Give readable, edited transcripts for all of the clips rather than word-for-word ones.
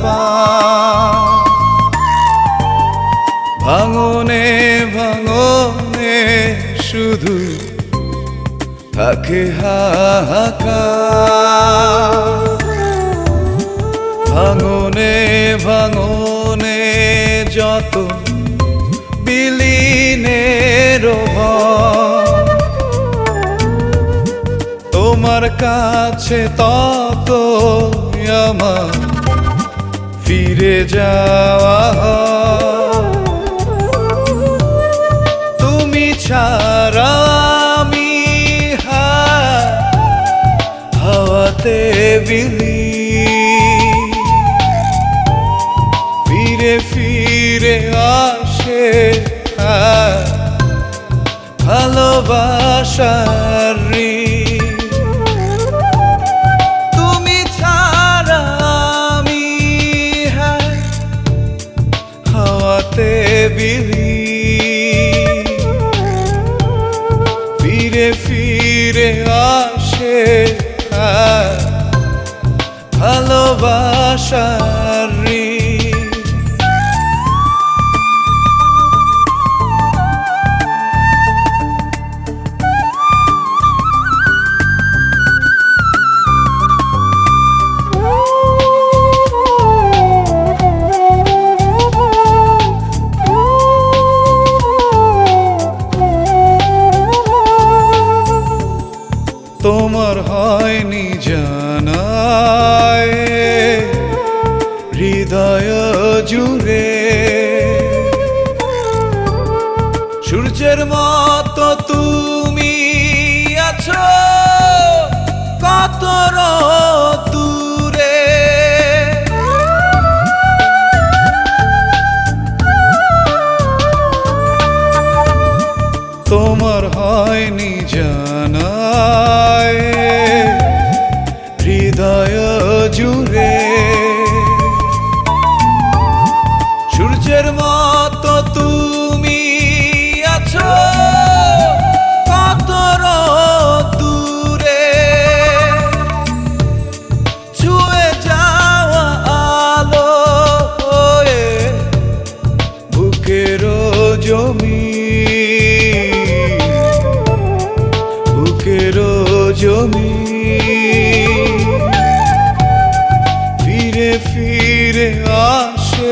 পা। ভাঙনে ভাঙনে শুধু থাকে হাহাকার। ভাঙনে ভাঙনে যত বিলীনের ভয়, তোমার কাছে তত আমার ফিরে যাওয়া হয়। তুমি ছাড়া আমি হাওয়াতে বিলি, ফিরে ফিরে আসে ভালোবাসার ঋণ। তুমি ছাড়া আমি হাওয়াতে বিলি, ফিরে ফিরে আসে ভালোবাসার ঋণ। তোমার হয়নি জানায় হৃদয় জুড়ে, সূর্যের মতো তুমি আছো কত দূরে। তোমার হয়নি জানায় হৃদয় জুড়ে, সূর্যের মতো তুমি আছো কত দূরে। ছুঁয়ে যাওয়া আলো হয়ে বুকের জমি, বুকের জমি, ফিরে ফিরে আসে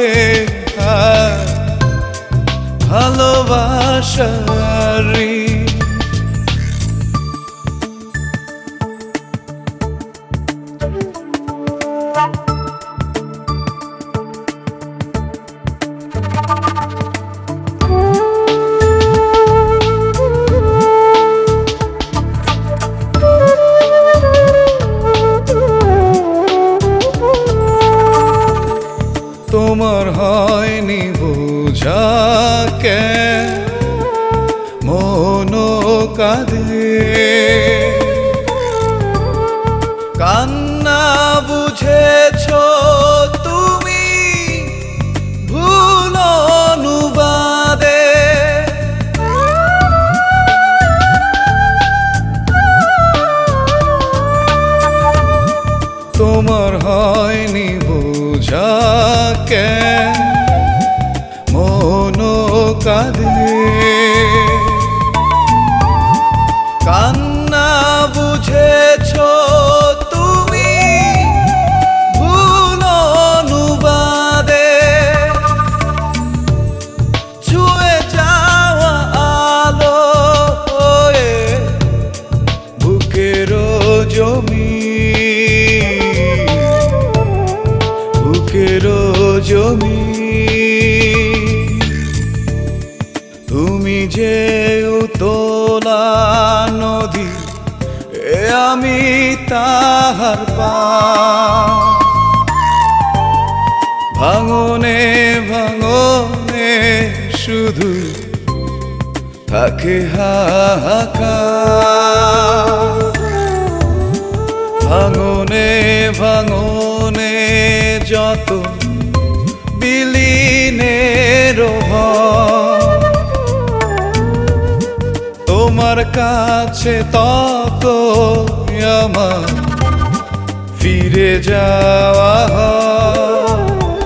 ভালোবাসার ঋণ। তোমার হয়নি বোঝা কেন মন কাঁদে, কান্না বুঝেছ তুমি ভুল অনুবাদে। তোমার হয়নি বোঝা কেন মন কাঁদে, কান্না বুঝেছ তুমি ভুল অনুবাদে। ছুঁয়ে যাওয়া আলো হয়ে বুকের জমি, বুকের জমি, তুমি যে উতলা নদী আমি তাহার পা। ভাঙনে ভাঙনে শুধু থাকে হাহাকার। ভাঙনে ভাঙনে যত বিলীনের ভয়, তোমার কাছে তত আমার ফিরে যাওয়া হয়।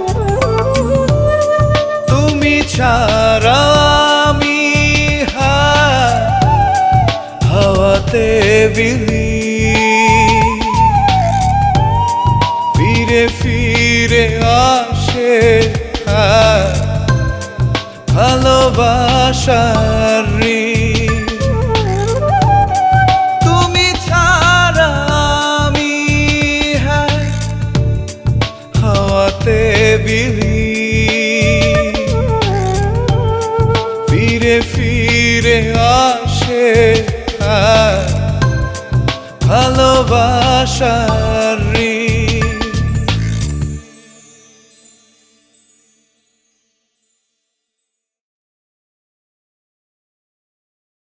হাওয়াতে বিলি ফিরে ফিরে আসে ভালোবাসার ঋণ। তুমি ছাড়া আমি হাওয়াতে বিলি ফিরে ফিরে আসে ভালোবাসার ঋণ।